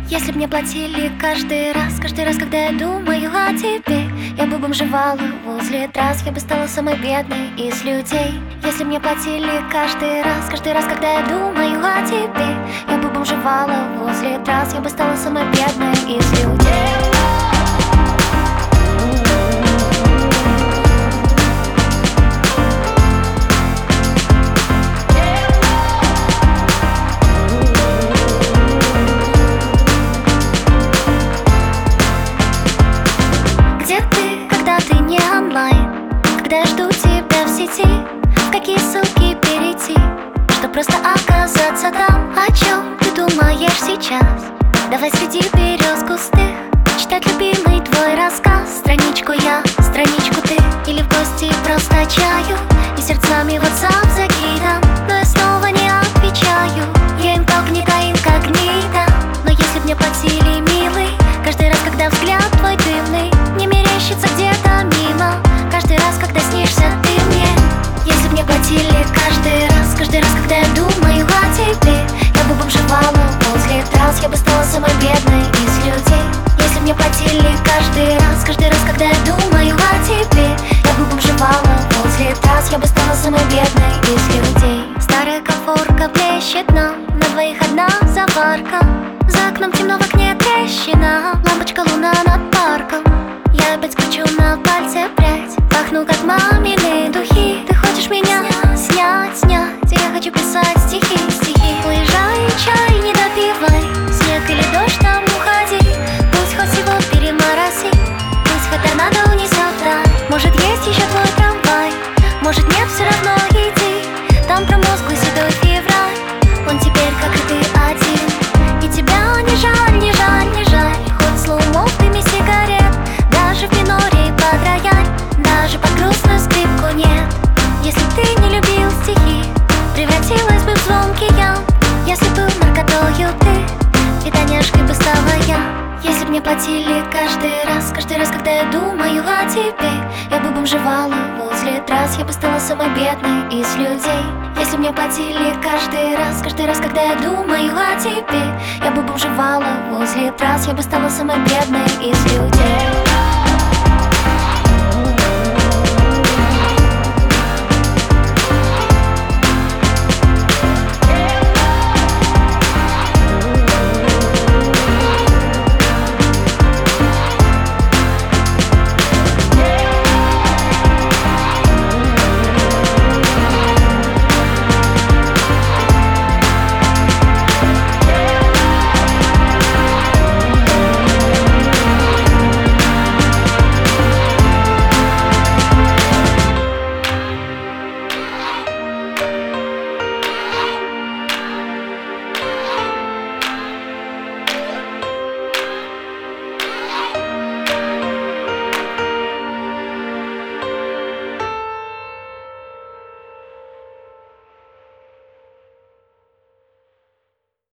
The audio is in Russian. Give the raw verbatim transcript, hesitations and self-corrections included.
Если б мне платили каждый раз, каждый раз, когда я думаю о тебе, я бы бомжевала возле трасс, я бы стала самой бедной из людей. Если б мне платили каждый раз, каждый раз, когда я думаю о тебе, я бы бомжевала возле трасс, я бы стала самой бедной из людей. Когда я жду тебя в сети, в какие ссылки перейти, чтоб просто оказаться там? О чем ты думаешь сейчас? Давай среди берез густых читать любимый твой рассказ. Страничку я, страничку ты, или в гости просто чаю, и сердцами WhatsApp закидам, но я снова не отвечаю. Я инкогнито, инкогнито. Но если б мне платили, милый, каждый раз, когда взгляд твой дымный не мерещится где-то мимо, каждый раз, когда снишься ты мне. Если б мне платили каждый раз, каждый раз, когда я думаю о тебе, я бы бомжевала возле трасс, я бы стала самой бедной из людей. Если б мне платили каждый раз, каждый раз, когда я думаю о тебе, я бы бомжевала возле трасс, я бы стала самой бедной из людей. Старая конфорка блещет нам, на двоих одна заварка, за окном темно, в окне трещина, лампочка луна над парком. Я опять кручу на пальце прядь, пахну как мамины духи. Ты хочешь меня снять, снять, я хочу писать стихи, стихи. Уезжай, чай не допивай, снег или дождь, там уходи. Пусть хоть всего перемороси, пусть хоть торнадо унесет вдаль. Может есть еще твой трамвай, может нет, все равно иди. Там промозглый седой февраль, он теперь как и ты один. И тебя не жаль, не жаль, не жаль, хоть слоумо в дыме сигарет, даже в миноре под рояль, даже под грустную скрипку нет. Если б ты не любил стихи, превратилась бы в звонкий ям. Если был наркотою ты, фитоняшкой бы стала я. Если б мне платили каждый раз, каждый раз, когда я думаю о тебе, я бы бомжевала возле трасс, я бы стала самой бедной из людей. Если б мне платили каждый раз, каждый раз, когда я думаю о тебе, я бы бомжевала возле трасс, я бы стала самой бедной из людей.